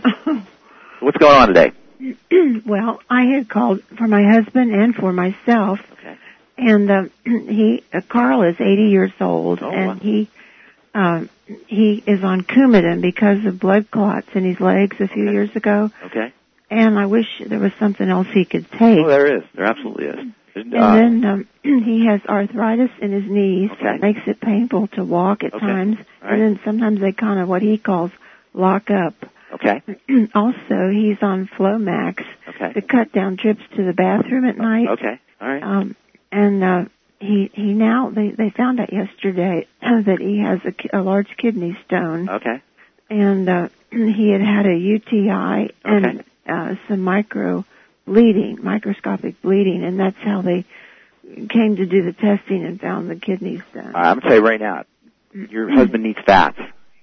So what's going on today?
Well, I had called for my husband and for myself.
Okay.
And uh, he, uh, Carl is eighty years old,
oh,
and
wow.
he uh, he is on Coumadin because of blood clots in his legs a few
okay.
years ago.
Okay.
And I wish there was something else he could take.
Oh, there is. There absolutely is.
And uh, then um, he has arthritis in his knees
okay.
that makes it painful to walk at
okay.
times.
Right.
And then sometimes they kind of what he calls lock up.
Okay.
Also, he's on Flomax
okay.
to cut down trips to the bathroom at night.
Okay. All right.
Um, and uh, he he now they they found out yesterday that he has a, a large kidney stone.
Okay.
And uh, he had had a U T I and
okay.
uh, some micro bleeding, microscopic bleeding, and that's how they came to do the testing and found the kidney stone.
Uh, I'm going to tell you right now, your husband needs fats.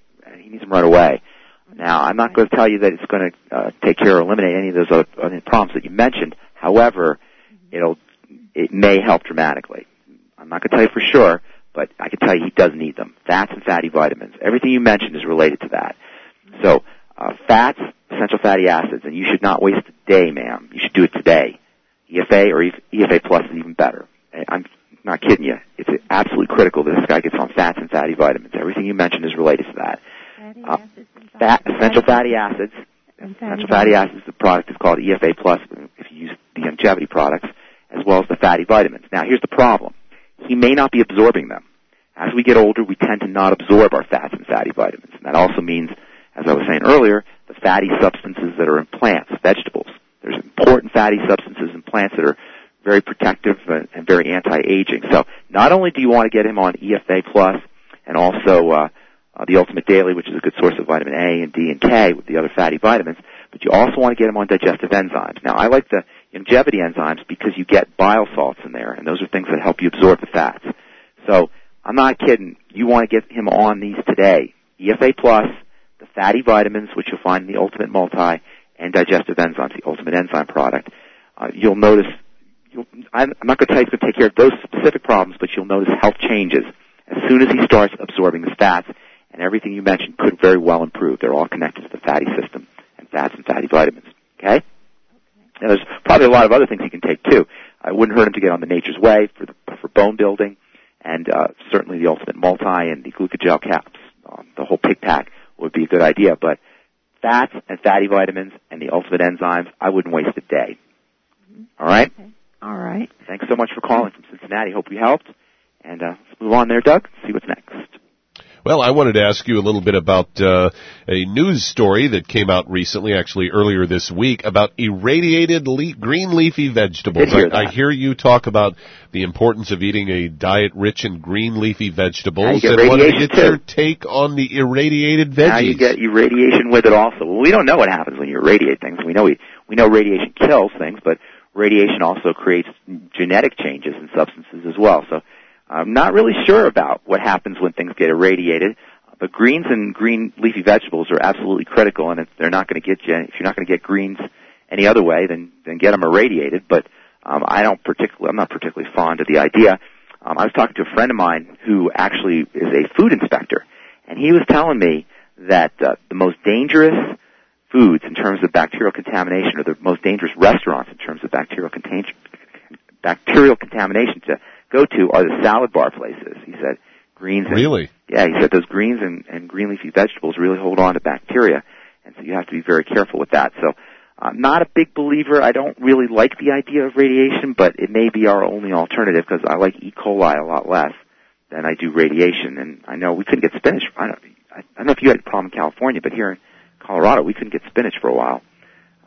He needs them right away. Now, I'm not going to tell you that it's going to uh, take care or eliminate any of those other, other problems that you mentioned. However, it'll it may help dramatically. I'm not going to tell you for sure, but I can tell you he does need them. Fats and fatty vitamins. Everything you mentioned is related to that. So, uh, fats, essential fatty acids, and you should not waste a day, ma'am. You should do it today. E F A or E F A Plus is even better. I'm not kidding you. It's absolutely critical that this guy gets on fats and fatty vitamins. Everything you mentioned is related to that.
Fatty
uh,
acids and
fat, essential fatty acids.
And
essential fatty acids, the product is called E F A Plus if you use the longevity products, as well as the fatty vitamins. Now, here's the problem. He may not be absorbing them. As we get older, we tend to not absorb our fats and fatty vitamins. And that also means, as I was saying earlier, the fatty substances that are in plants, vegetables. There's important fatty substances in plants that are very protective and very anti-aging. So not only do you want to get him on E F A Plus and also uh, uh, the Ultimate Daily, which is a good source of vitamin A and D and K with the other fatty vitamins, but you also want to get him on digestive enzymes. Now, I like the longevity enzymes because you get bile salts in there, and those are things that help you absorb the fats. So I'm not kidding. You want to get him on these today. E F A Plus, the fatty vitamins, which you'll find in the Ultimate Multi, and digestive enzymes, the Ultimate Enzyme product. Uh, you'll notice, you'll, I'm not going to tell you it's going to take care of those specific problems, but you'll notice health changes as soon as he starts absorbing his fats, and everything you mentioned could very well improve. They're all connected to the fatty system and fats and fatty vitamins. Okay? Okay. And there's probably a lot of other things he can take too. I wouldn't hurt him to get on the Nature's Way for the, for bone building, and uh, certainly the Ultimate Multi and the Glucogel caps. Um, the whole pig pack would be a good idea, but fats and fatty vitamins and the Ultimate Enzymes, I wouldn't waste a day. All right?
Okay. All right.
Thanks so much for calling from Cincinnati. Hope we helped. And uh, let's move on there, Doug, see what's next.
Well, I wanted to ask you a little bit about uh, a news story that came out recently, actually earlier this week, about irradiated le- green leafy vegetables.
I, hear
I, I hear you talk about the importance of eating a diet rich in green leafy vegetables,
and
wanted to get
too.
your take on the irradiated veggies.
Now you get irradiation with it also. Well, we don't know what happens when you irradiate things. We know we, we know radiation kills things, but radiation also creates genetic changes in substances as well. So I'm not really sure about what happens when things get irradiated, but greens and green leafy vegetables are absolutely critical, and if they're not going to get you, if you're not going to get greens any other way, then then get them irradiated. But um, I don't particularly, I'm not particularly fond of the idea. Um, I was talking to a friend of mine who actually is a food inspector, and he was telling me that uh, the most dangerous foods in terms of bacterial contamination, or the most dangerous restaurants in terms of bacterial contamination, bacterial contamination to go to are the salad bar places. He said greens and,
really?
Yeah, he said those greens and, and green leafy vegetables really hold on to bacteria, and so you have to be very careful with that. So I'm not a big believer. I don't really like the idea of radiation, but it may be our only alternative because I like E. coli a lot less than I do radiation. And I know we couldn't get spinach. I don't, I don't know if you had a problem in California, but here in Colorado we couldn't get spinach for a while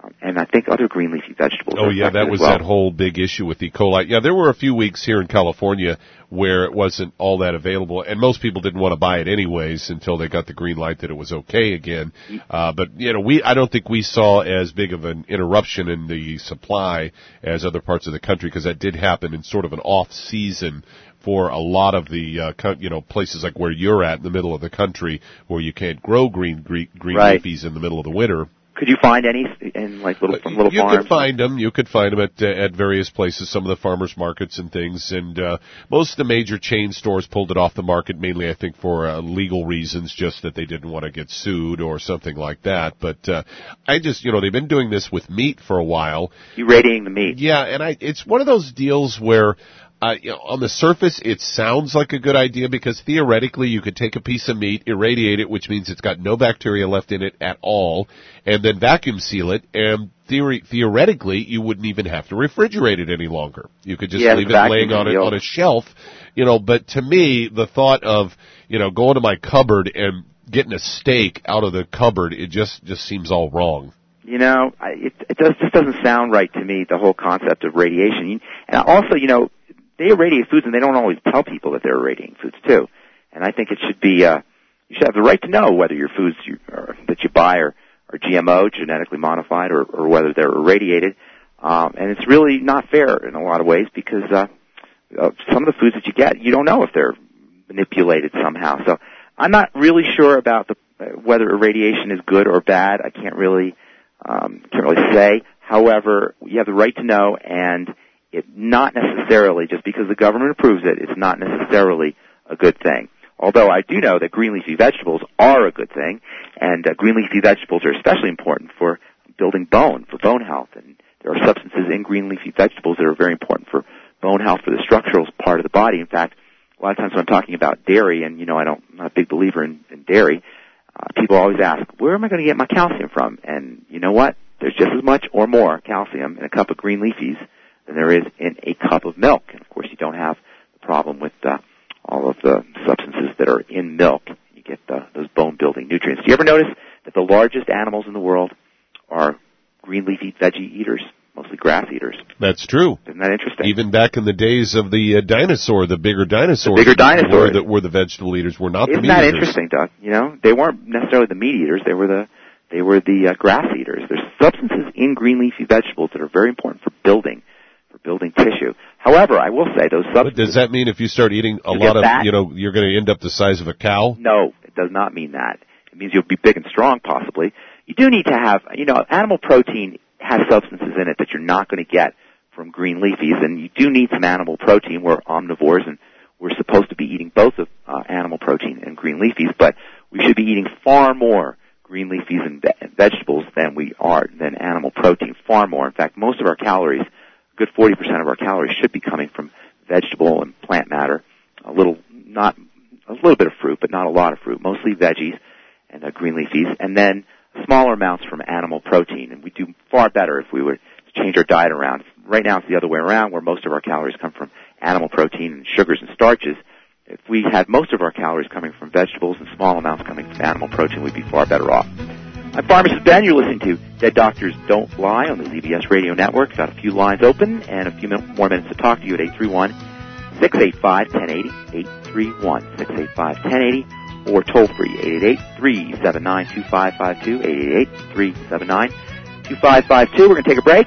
um, and I think other green leafy vegetables.
Oh, yeah, that was
well.
that whole big issue with E. coli. Yeah, there were a few weeks here in California where it wasn't all that available, and most people didn't want to buy it anyways until they got the green light that it was okay again. Uh, but, you know, we I don't think we saw as big of an interruption in the supply as other parts of the country, because that did happen in sort of an off-season for a lot of the, uh, co- you know, places like where you're at in the middle of the country where you can't grow green green, green
right.
leafies in the middle of the winter.
Could you find any in like little from little
you
farms?
You could find them. You could find them at uh, at various places, some of the farmers markets and things. And uh, most of the major chain stores pulled it off the market, mainly I think for uh, legal reasons, just that they didn't want to get sued or something like that. But uh, I just, you know, they've been doing this with meat for a while.
Irradiating the meat.
Yeah, and I it's one of those deals where. Uh, you know, on the surface, it sounds like a good idea because theoretically you could take a piece of meat, irradiate it, which means it's got no bacteria left in it at all, and then vacuum seal it, and theory, theoretically you wouldn't even have to refrigerate it any longer. You could just
yeah,
leave it laying on it on a shelf, you know. But to me, the thought of you know going to my cupboard and getting a steak out of the cupboard, it just just seems all wrong.
You know, I, it, it does, just doesn't sound right to me. The whole concept of radiation, and also, you know. They irradiate foods, and they don't always tell people that they're irradiating foods too. And I think it should be uh, you should have the right to know whether your foods you, or, that you buy are, are G M O, genetically modified, or, or whether they're irradiated. Um, and it's really not fair in a lot of ways because uh, uh, some of the foods that you get, you don't know if they're manipulated somehow. So I'm not really sure about the, uh, whether irradiation is good or bad. I can't really um, can't really say. However, you have the right to know, and it not necessarily, just because the government approves it, it's not necessarily a good thing. Although I do know that green leafy vegetables are a good thing, and uh, green leafy vegetables are especially important for building bone, for bone health. And there are substances in green leafy vegetables that are very important for bone health, for the structural part of the body. In fact, a lot of times when I'm talking about dairy, and you know I don't, I'm not a big believer in, in dairy, uh, people always ask, where am I going to get my calcium from? And you know what? There's just as much or more calcium in a cup of green leafies than there is in a cup of milk. And, of course, you don't have the problem with uh, all of the substances that are in milk. You get uh, those bone-building nutrients. Do you ever notice that the largest animals in the world are green leafy veggie eaters, mostly grass eaters?
That's true.
Isn't that interesting?
Even back in the days of the uh, dinosaur, the bigger dinosaurs,
the bigger dinosaurs
were the, were the vegetable eaters, were not
Isn't
the meat
that
eaters.
interesting, Doug? You know, they weren't necessarily the meat eaters. They were the they were the uh, grass eaters. There's substances in green leafy vegetables that are very important for building. For building tissue. However, I will say those substances.
But does that mean if you start eating a lot of,
fat?
you know, you're going to end up the size of a cow?
No, it does not mean that. It means you'll be big and strong, possibly. You do need to have, you know, animal protein has substances in it that you're not going to get from green leafies, and you do need some animal protein. We're omnivores, and we're supposed to be eating both of uh, animal protein and green leafies, but we should be eating far more green leafies and ve- vegetables than we are than animal protein, far more. In fact, most of our calories, a good forty percent of our calories should be coming from vegetable and plant matter. A little, not a little bit of fruit, but not a lot of fruit. Mostly veggies and uh, green leafies, and then smaller amounts from animal protein. And we do far better if we were to change our diet around. Right now, it's the other way around, where most of our calories come from animal protein and sugars and starches. If we had most of our calories coming from vegetables and small amounts coming from animal protein, we'd be far better off. I'm Pharmacist Ben. You're listening to Dead Doctors Don't Lie on the Z B S Radio Network. Got a few lines open and a few min- more minutes to talk to you at eight three one, six eight five, one zero eight zero, eight three one, six eight five, one zero eight zero, or toll free, eight eight eight, three seven nine, two five five two, eight eight eight, three seven nine, two five five two. We're going to take a break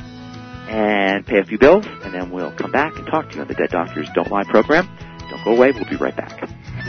and pay a few bills, and then we'll come back and talk to you on the Dead Doctors Don't Lie program. Don't go away. We'll be right back.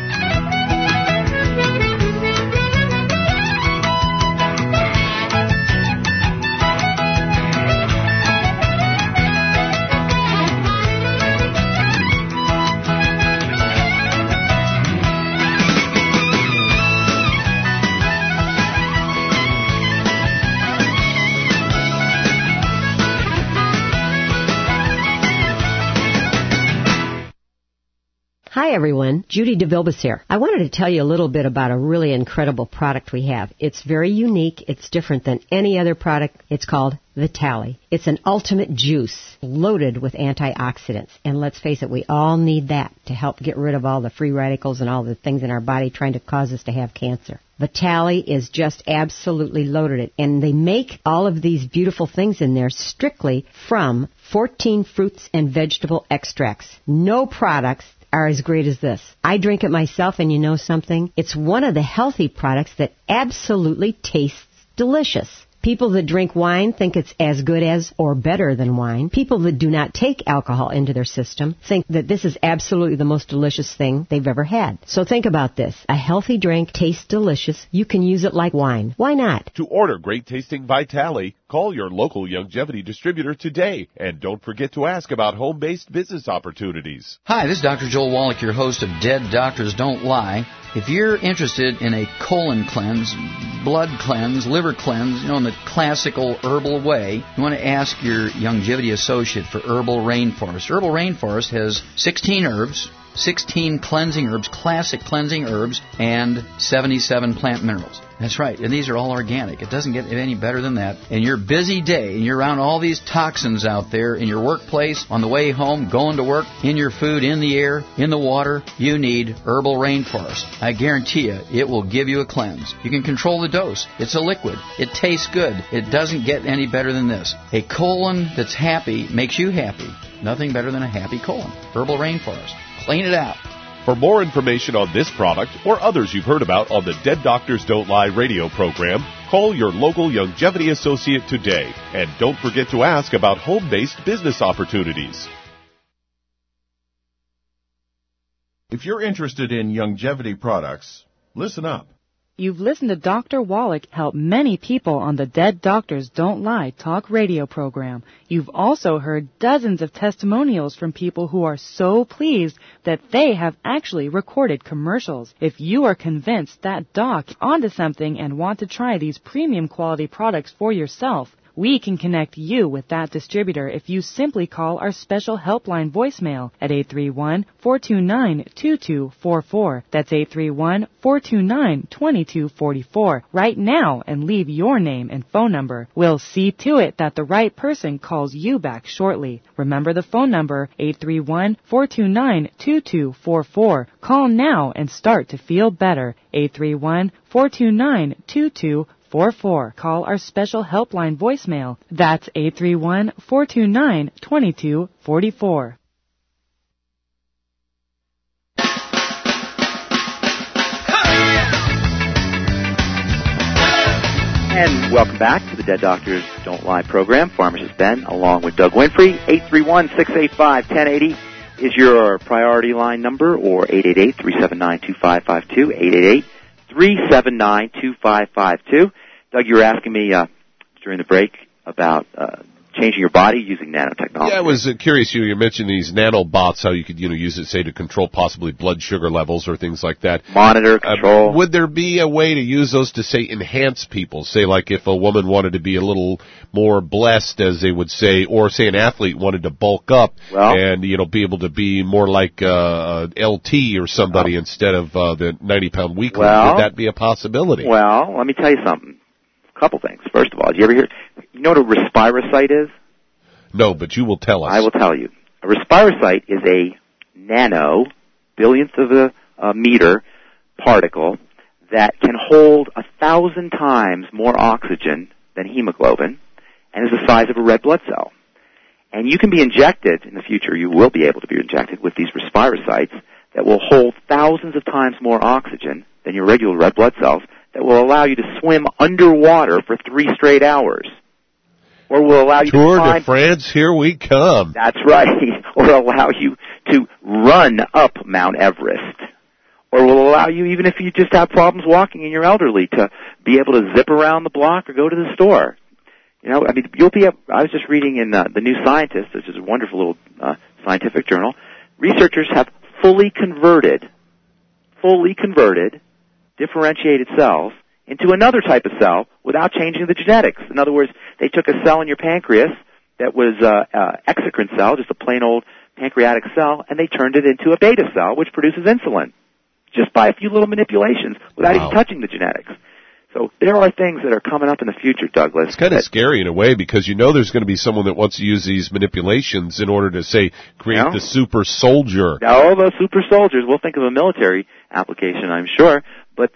Hi, everyone. Judy DeVilbus here. I wanted to tell you a little bit about a really incredible product we have. It's very unique. It's different than any other product. It's called Vitali. It's an ultimate juice loaded with antioxidants. And let's face it, we all need that to help get rid of all the free radicals and all the things in our body trying to cause us to have cancer. Vitale is just absolutely loaded. And they make all of these beautiful things in there strictly from fourteen fruits and vegetable extracts. No products are as great as this. I drink it myself, and you know something? It's one of the healthy products that absolutely tastes delicious. People that drink wine think it's as good as or better than wine. People that do not take alcohol into their system think that this is absolutely the most delicious thing they've ever had. So think about this. A healthy drink tastes delicious. You can use it like wine. Why not?
To order great-tasting Vitale, call your local Youngevity distributor today. And don't forget to ask about home-based business opportunities.
Hi, this is Doctor Joel Wallach, your host of Dead Doctors Don't Lie. If you're interested in a colon cleanse, blood cleanse, liver cleanse, you know, in the classical herbal way, you want to ask your Youngevity associate for Herbal Rainforest. Herbal Rainforest has sixteen herbs, sixteen cleansing herbs, classic cleansing herbs, and seventy-seven plant minerals. That's right, and these are all organic. It doesn't get any better than that. In your busy day, and you're around all these toxins out there in your workplace, on the way home, going to work, in your food, in the air, in the water, you need Herbal Rainforest. I guarantee you, it will give you a cleanse. You can control the dose. It's a liquid. It tastes good. It doesn't get any better than this. A colon that's happy makes you happy. Nothing better than a happy colon. Herbal Rainforest. Clean it out.
For more information on this product or others you've heard about on the Dead Doctors Don't Lie radio program, call your local Youngevity associate today. And don't forget to ask about home-based business opportunities.
If you're interested in Youngevity products, listen up.
You've listened to Doctor Wallach help many people on the Dead Doctors Don't Lie talk radio program. You've also heard dozens of testimonials from people who are so pleased that they have actually recorded commercials. If you are convinced that doc is onto something and want to try these premium quality products for yourself, we can connect you with that distributor if you simply call our special helpline voicemail at eight three one, four two nine, two two four four. That's eight three one, four two nine, two two four four right now and leave your name and phone number. We'll see to it that the right person calls you back shortly. Remember the phone number, eight three one, four two nine, two two four four. Call now and start to feel better. eight three one, four two nine, two two four four four. Call our special helpline voicemail. That's eight three one, four two nine, two two four four.
And welcome back to the Dead Doctors Don't Lie program. Pharmacist Ben, along with Doug Winfrey. eight three one, six eight five, one zero eight zero is your priority line number, or eight eight eight, three seven nine, two five five two, eight eight eight, three seven nine, two five five two. Doug, you were asking me uh, during the break about uh, changing your body using nanotechnology.
Yeah, I was uh, curious. You, you mentioned these nanobots, how you could you know use it, say, to control possibly blood sugar levels or things like that.
Monitor, control.
Uh, would there be a way to use those to, say, enhance people? Say, like if a woman wanted to be a little more blessed, as they would say, or, say, an athlete wanted to bulk up
well,
and, you know, be able to be more like uh, L T or somebody well, instead of uh, the ninety-pound weakling.
Well,
would that be a possibility?
Well, let me tell you something. A couple things. First of all, did you ever hear, you know what a respirocyte is?
No, but you will tell us.
I will tell you. A respirocyte is a nano, billionth of a, a meter particle that can hold a thousand times more oxygen than hemoglobin and is the size of a red blood cell. And you can be injected, in the future you will be able to be injected with these respirocytes that will hold thousands of times more oxygen than your regular red blood cells, that will allow you to swim underwater for three straight hours. Or will allow you
Tour
to climb,
de France, here we come.
That's right. Or allow you to run up Mount Everest. Or will allow you, even if you just have problems walking and you're elderly, to be able to zip around the block or go to the store. You know, I mean, you'll be up, I was just reading in uh, The New Scientist, which is a wonderful little uh, scientific journal. Researchers have fully converted, fully converted differentiated cells into another type of cell without changing the genetics. In other words, they took a cell in your pancreas that was uh, uh, exocrine cell, just a plain old pancreatic cell, and they turned it into a beta cell, which produces insulin, just by a few little manipulations without wow. even touching the genetics. So there are things that are coming up in the future, Douglas.
It's kind of scary in a way, because you know there's going to be someone that wants to use these manipulations in order to, say, create
no.
the super soldier.
No, those super soldiers, we'll think of a military application, I'm sure, but the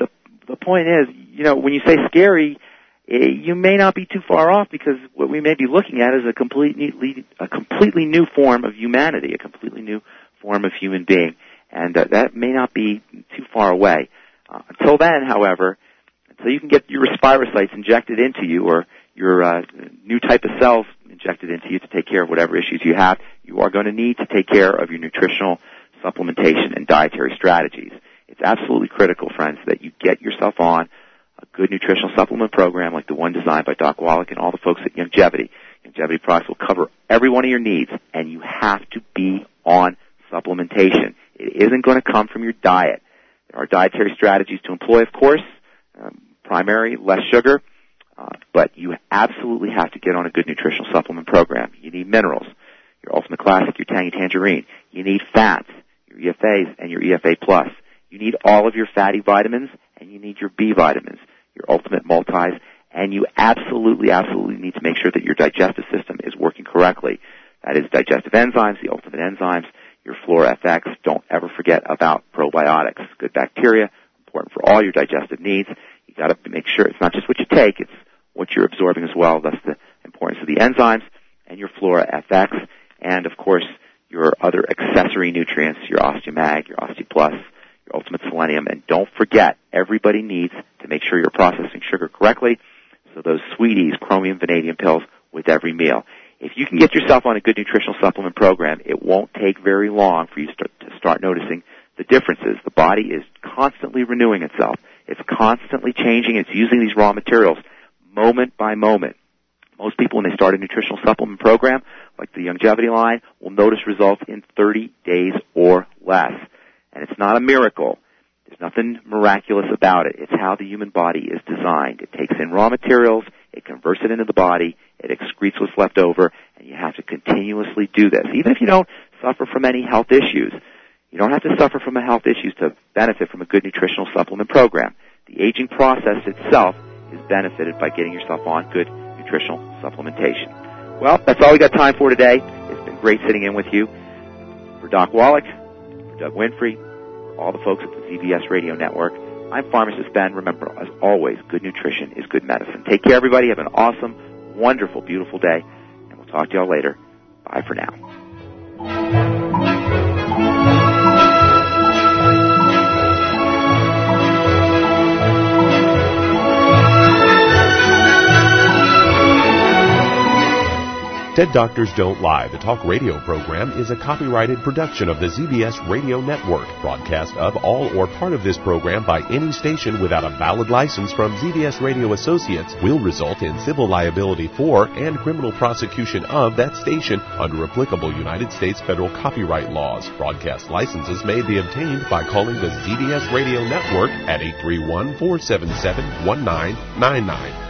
the point is, you know, when you say scary, you may not be too far off, because what we may be looking at is a completely, a completely new form of humanity, a completely new form of human being, and uh, that may not be too far away. Uh, until then, however, until you can get your respirocytes injected into you, or your uh, new type of cells injected into you to take care of whatever issues you have, you are going to need to take care of your nutritional supplementation and dietary strategies. It's absolutely critical, friends, that you get yourself on a good nutritional supplement program like the one designed by Doc Wallach and all the folks at Youngevity. Youngevity products will cover every one of your needs, and you have to be on supplementation. It isn't going to come from your diet. There are dietary strategies to employ, of course, um, primary, less sugar, uh, but you absolutely have to get on a good nutritional supplement program. You need minerals, your Ultimate Classic, your Tangy Tangerine. You need fats, your E F As and your E F A Plus. You need all of your fatty vitamins, and you need your B vitamins, your Ultimate Multis, and you absolutely, absolutely need to make sure that your digestive system is working correctly. That is digestive enzymes, the Ultimate Enzymes, your Flora F X. Don't ever forget about probiotics. Good bacteria, important for all your digestive needs. You got to make sure it's not just what you take, it's what you're absorbing as well. That's the importance of the enzymes and your Flora F X, and of course your other accessory nutrients, your OsteoMag, your OsteoPlus, your Ultimate Selenium, and don't forget, everybody needs to make sure you're processing sugar correctly. So those sweeties, chromium, vanadium pills with every meal. If you can get yourself on a good nutritional supplement program, it won't take very long for you to start, to start noticing the differences. The body is constantly renewing itself. It's constantly changing. It's using these raw materials moment by moment. Most people, when they start a nutritional supplement program, like the Youngevity line, will notice results in thirty days or less. And it's not a miracle. There's nothing miraculous about it. It's how the human body is designed. It takes in raw materials, it converts it into the body, it excretes what's left over, and you have to continuously do this. Even if you don't suffer from any health issues, you don't have to suffer from a health issues to benefit from a good nutritional supplement program. The aging process itself is benefited by getting yourself on good nutritional supplementation. Well, that's all we got time for today. It's been great sitting in with you. For Doc Wallach, for Doug Winfrey, for all the folks at the Z B S Radio Network, I'm Pharmacist Ben. Remember, as always, good nutrition is good medicine. Take care, everybody. Have an awesome, wonderful, beautiful day, and we'll talk to y'all later. Bye for now.
Dead Doctors Don't Lie, the talk radio program, is a copyrighted production of the Z B S Radio Network. Broadcast of all or part of this program by any station without a valid license from Z B S Radio Associates will result in civil liability for and criminal prosecution of that station under applicable United States federal copyright laws. Broadcast licenses may be obtained by calling the Z B S Radio Network at eight three one, four seven seven, one nine nine nine.